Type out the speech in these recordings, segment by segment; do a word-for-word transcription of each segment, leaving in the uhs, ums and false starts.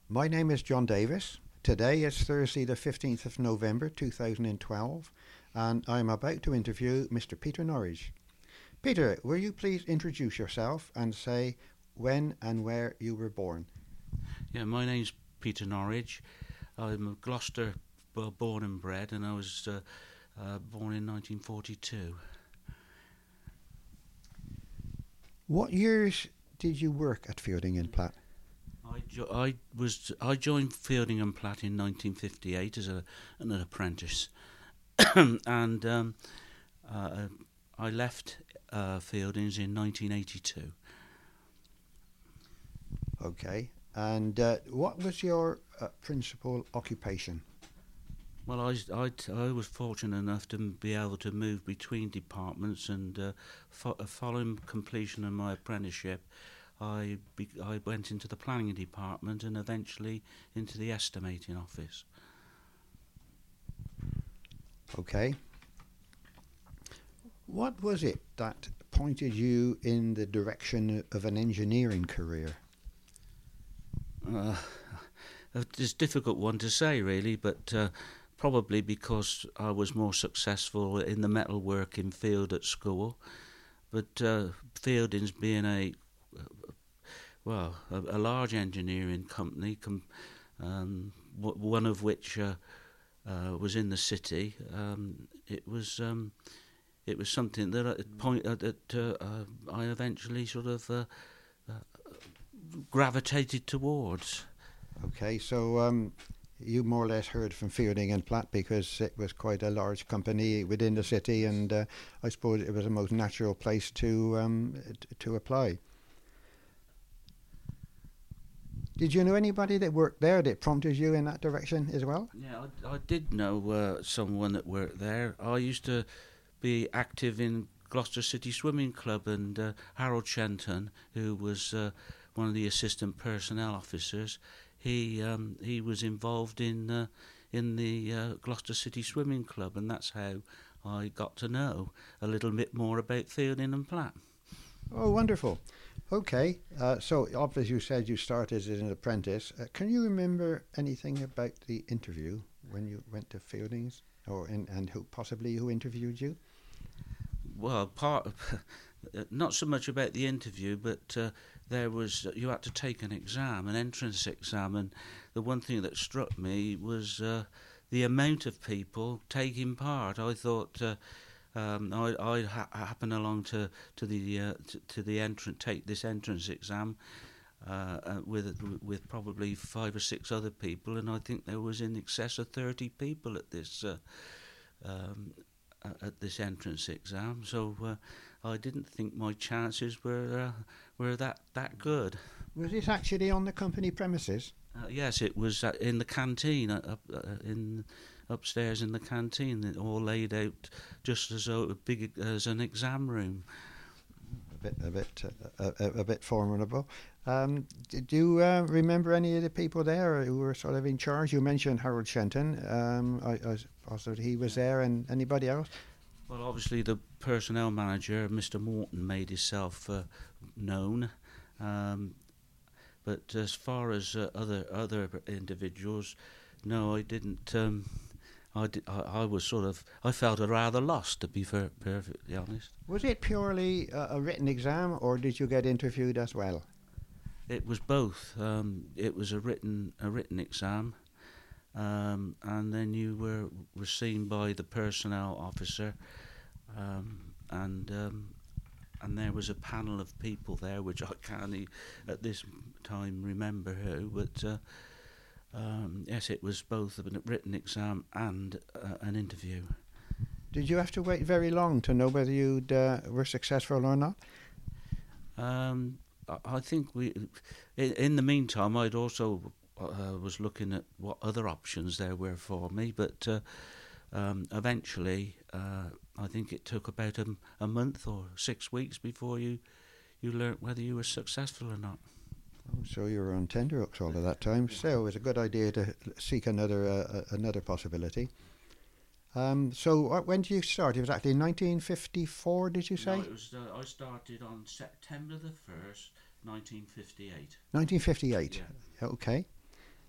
My name is John Davis. Today is Thursday, the fifteenth of November two thousand twelve, and I'm about to interview Mister Peter Norridge. Peter, will you please introduce yourself and say when and where you were born? Yeah, my name's Peter Norridge. I'm a Gloucester b- born and bred, and I was uh, uh, born in nineteen forty-two. What years did you work at Fielding and Platt? I, jo- I was I joined Fielding and Platt in nineteen fifty-eight as a, an apprentice, and um, uh, I left uh, Fieldings in nineteen eighty-two. Okay, and uh, what was your uh, principal occupation? Well, I, I, I was fortunate enough to be able to move between departments, and uh, fo- following completion of my apprenticeship, I, be- I went into the planning department and eventually into the estimating office. Okay. What was it that pointed you in the direction of an engineering career? Uh, it's a difficult one to say, really, but uh, probably because I was more successful in the metalworking field at school. But uh, Fieldings being a well, a, a large engineering company, com- um, w- one of which uh, uh, was in the city. Um, it was um, it was something that at point uh, that uh, uh, I eventually sort of uh, uh, gravitated towards. Okay, so um, you more or less heard from Fielding and Platt because it was quite a large company within the city, and uh, I suppose it was the most natural place to um, t- to apply. Did you know anybody that worked there that prompted you in that direction as well? Yeah, I, I did know uh, someone that worked there. I used to be active in Gloucester City Swimming Club, and uh, Harold Shenton, who was uh, one of the assistant personnel officers, he um, he was involved in uh, in the uh, Gloucester City Swimming Club, and that's how I got to know a little bit more about Fielding and Platt. Oh, wonderful. Okay, uh, so obviously you said you started as an apprentice. Uh, can you remember anything about the interview when you went to Fieldings, or in, and who possibly who interviewed you? Well, part not so much about the interview, but uh, there was you had to take an exam, an entrance exam, and the one thing that struck me was uh, the amount of people taking part. I thought. Uh, Um, I, I ha- happen along to to the uh, to, to the entrance take this entrance exam uh, uh, with with probably five or six other people, and I think there was in excess of thirty people at this uh, um, uh, at this entrance exam. So uh, I didn't think my chances were uh, were that that good. Was this actually on the company premises? Uh, yes, it was uh, in the canteen uh, up uh, in. upstairs in the canteen, it all laid out just as though it was big as an exam room. A bit, a bit, uh, a, a bit formidable. Um, did you uh, remember any of the people there who were sort of in charge? You mentioned Harold Shenton. Um, I, I suppose he was there, and anybody else? Well, obviously the personnel manager, Mister Morton, made himself uh, known. Um, but as far as uh, other other individuals, no, I didn't. Um, I, did, I, I was sort of, I felt rather lost, to be fair, perfectly honest. Was it purely a, a written exam, or did you get interviewed as well? It was both. Um, it was a written a written exam, um, and then you were were seen by the personnel officer, um, and um, and there was a panel of people there, which I can't e- at this time remember who, but. Uh, Um, yes, it was both a written exam and uh, an interview. Did you have to wait very long to know whether you uh, were successful or not? Um, I, I think we, in, in the meantime, I'd also uh, was looking at what other options there were for me, but uh, um, eventually, uh, I think it took about a, a month or six weeks before you you learnt whether you were successful or not. Oh, so you were on tenterhooks all of that time. So it was a good idea to seek another uh, another possibility. Um, so uh, when did you start? It was actually nineteen fifty-four, did you say? No, it was. Uh, I started on September the first, nineteen fifty-eight. nineteen fifty-eight. Yeah. Okay.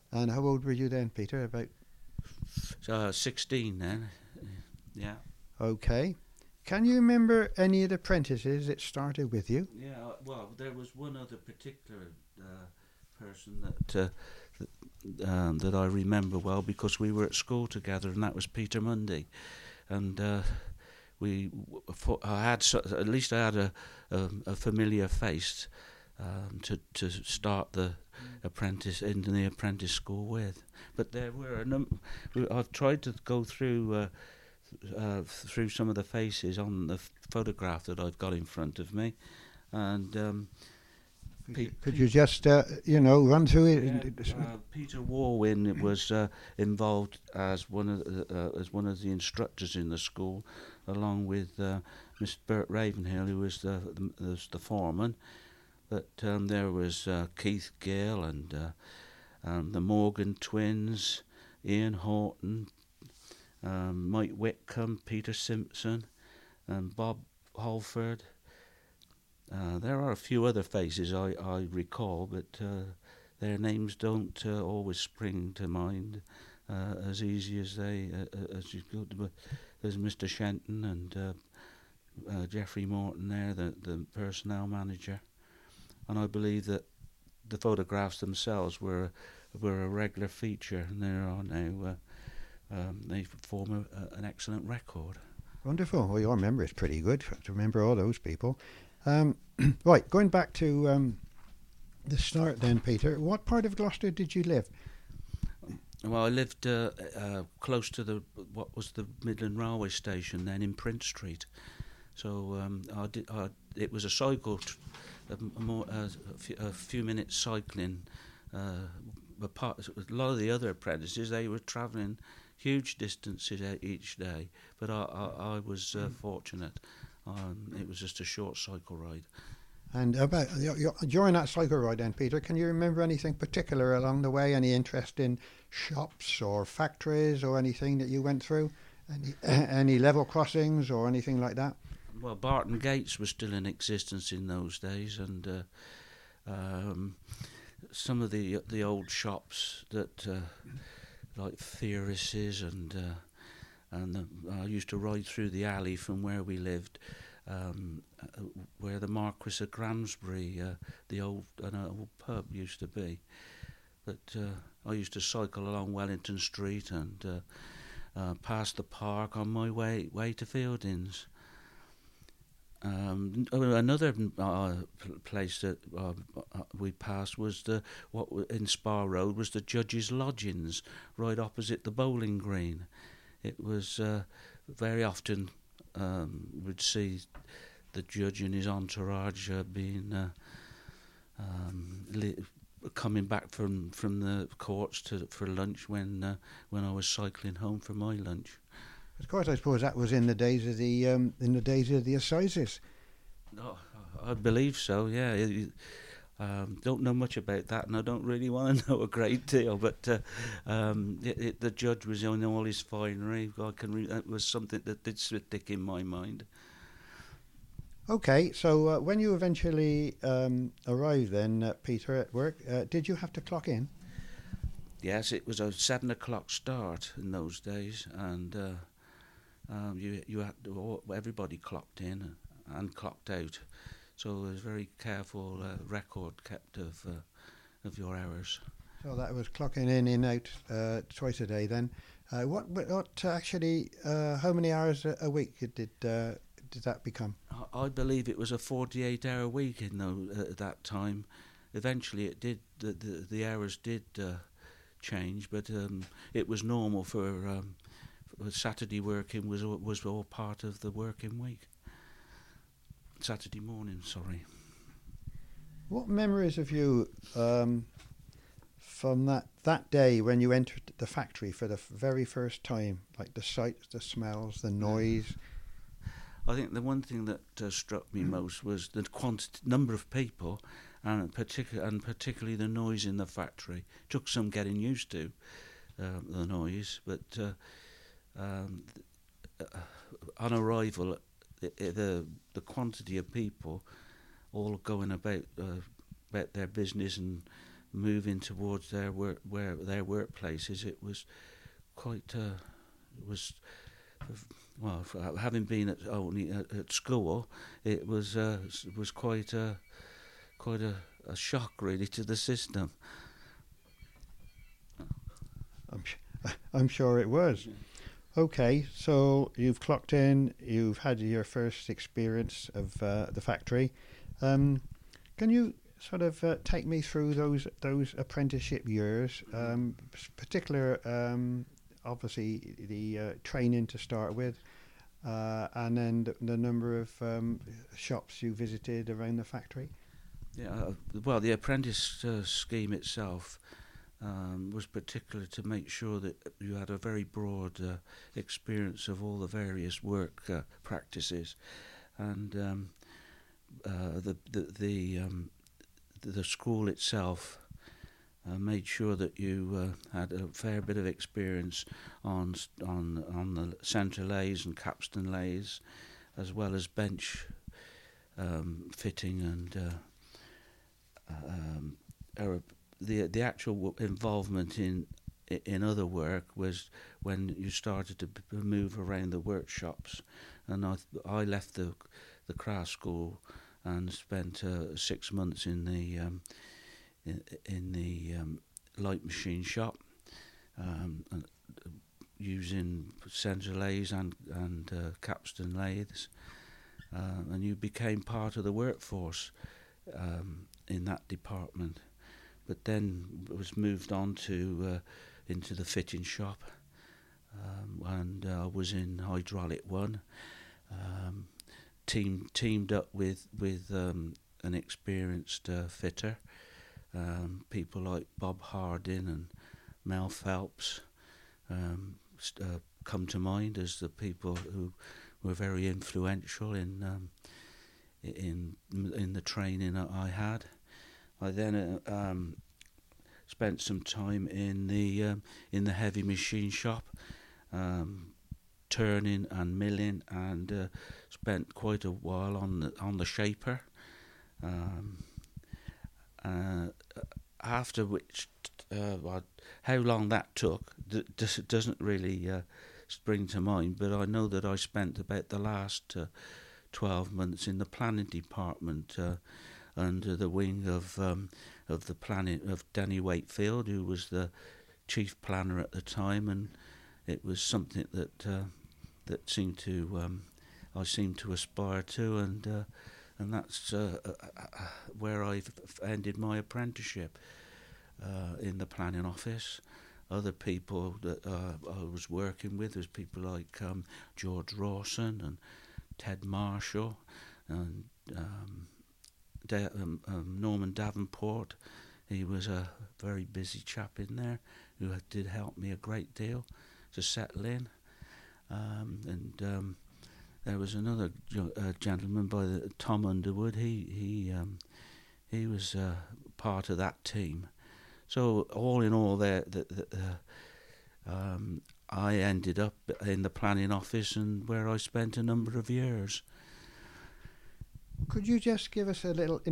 And how old were you then, Peter? About Uh, sixteen then. Yeah. okay. Can you remember any of the apprentices that started with you? Yeah. uh, Well, there was one other particular uh, person that uh, th- um, that I remember well because we were at school together, and that was Peter Mundy, and uh, we w- for, I had so, at least I had a a, a familiar face um, to to start the apprentice in the apprentice school with. But there were a num- we- I've tried to go through. Uh, uh, through some of the faces on the f- photograph that I've got in front of me, and um, Pe- Could you just, uh, you know, run through yeah, it? uh, Peter Warwin was uh, involved as one of the, uh, as one of the instructors in the school, along with uh, Mister Bert Ravenhill, who was the the, was the foreman. But um, there was uh, Keith Gill and uh, um, the Morgan twins, Ian Horton, um, Mike Whitcomb, Peter Simpson, and Bob Holford. Uh, there are a few other faces I, I recall, but uh, their names don't uh, always spring to mind uh, as easy as they uh, as you could. But there's Mister Shenton and uh, uh, Jeffrey Morton there, the the personnel manager, and I believe that the photographs themselves were were a regular feature, and they are now. Uh, Um, they form a, a, an excellent record. Wonderful. Well, your memory is pretty good to remember all those people. Um, right, going back to um, the start then, Peter, what part of Gloucester did you live? Well, I lived uh, uh, close to the what was the Midland Railway Station then in Prince Street. So um, I did. I, it was a cycle, t- a, a, more, uh, a, few, a few minutes cycling. Uh, apart, a lot of the other apprentices, they were travelling huge distances each day, but I, I, I was uh, fortunate. Um, it was just a short cycle ride. And about your, your, during that cycle ride then, Peter, can you remember anything particular along the way? Any interest in shops or factories or anything that you went through? Any, any level crossings or anything like that? Well, Barton Gates was still in existence in those days, and uh, um, some of the the old shops that uh, like Theoris's and uh, and the, I used to ride through the alley from where we lived, um, uh, where the Marquis of Gramsbury, uh, the old an old pub used to be. But uh, I used to cycle along Wellington Street and uh, uh, past the park on my way way to Fieldings. Um, another uh, place that uh, we passed was the what in Spa Road was the Judge's Lodgings, right opposite the bowling green. It was uh, very often um, we'd see the judge and his entourage uh, being uh, um, li- coming back from, from the courts to for lunch when uh, when I was cycling home for my lunch. Of course, I suppose that was in the days of the um, in the days of the assizes. Oh, I believe so. Yeah, um, don't know much about that, and I don't really want to know a great deal. But uh, um, it, it, the judge was in all his finery. I can. Re- that was something that did stick in my mind. Okay, so uh, when you eventually um, arrived, then uh, Peter at work, uh, did you have to clock in? Yes, it was a seven o'clock start in those days, and uh, um, you you had to, everybody clocked in and clocked out, so there was very careful uh, record kept of uh, of your hours. So that was clocking in, in, out uh, twice a day. Then, uh, what what actually? Uh, how many hours a, a week did uh, did that become? I, I believe it was a forty-eight hour week in those, uh, at that time. Eventually, it did the the, the hours did uh, change, but um, it was normal for, um, for Saturday working was was all part of the working week. Saturday morning, sorry. What memories have you um, from that, that day when you entered the factory for the f- very first time? Like the sights, the smells, the noise? I think the one thing that uh, struck me most was the quantity, number of people, and particular and particularly the noise in the factory. It took some getting used to um, the noise, but uh, um, th- uh, on arrival, the, the the quantity of people all going about uh, about their business and moving towards their work, where their workplaces, it was quite. Uh, it was well, for having been at only at, at school, it was uh, it was quite a quite a, a shock really to the system. I'm, sh- I'm sure it was. Okay, so you've clocked in, you've had your first experience of uh, the factory. Um, can you sort of uh, take me through those those apprenticeship years, um, particular, um, obviously the uh, training to start with, uh, and then the, the number of um, shops you visited around the factory? Yeah, uh, well, the apprentice uh, scheme itself um, was particular to make sure that you had a very broad uh, experience of all the various work uh, practices, and um, uh, the the the, um, the the school itself uh, made sure that you uh, had a fair bit of experience on on on the centre lathes and capstan lathes, as well as bench um, fitting and. Uh, Um, the the actual involvement in in other work was when you started to b- move around the workshops, and I I left the the craft school and spent uh, six months in the um, in, in the um, light machine shop, um, using centre lathes and and uh, capstan lathes, uh, and you became part of the workforce. Um, in that department, but then was moved on to uh, into the fitting shop, um, and I uh, was in hydraulic one. Um, team teamed up with with um, an experienced uh, fitter, um, people like Bob Hardin and Mel Phelps um, st- uh, come to mind as the people who were very influential in um, in in the training that I had. I then uh, um, spent some time in the um, in the heavy machine shop, um, turning and milling, and uh, spent quite a while on the on the shaper. Um, uh, after which, uh, well, how long that took d- d- doesn't really uh, spring to mind, but I know that I spent about the last uh, twelve months in the planning department. Uh, under the wing of um, of the planning of Danny Wakefield, who was the chief planner at the time, and it was something that uh, that seemed to um, I seemed to aspire to, and uh, and that's uh, uh, where I've ended my apprenticeship uh, in the planning office. Other people that uh, I was working with was people like um, George Rawson and Ted Marshall and. Um, Da- um, um, Norman Davenport. He was a very busy chap in there who had, did help me a great deal to settle in. Um, and um, there was another jo- uh, gentleman by the Tom Underwood. He he um, he was uh, part of that team. So all in all, there, the, the, uh, um, I ended up in the planning office, and where I spent a number of years. Could you just give us a little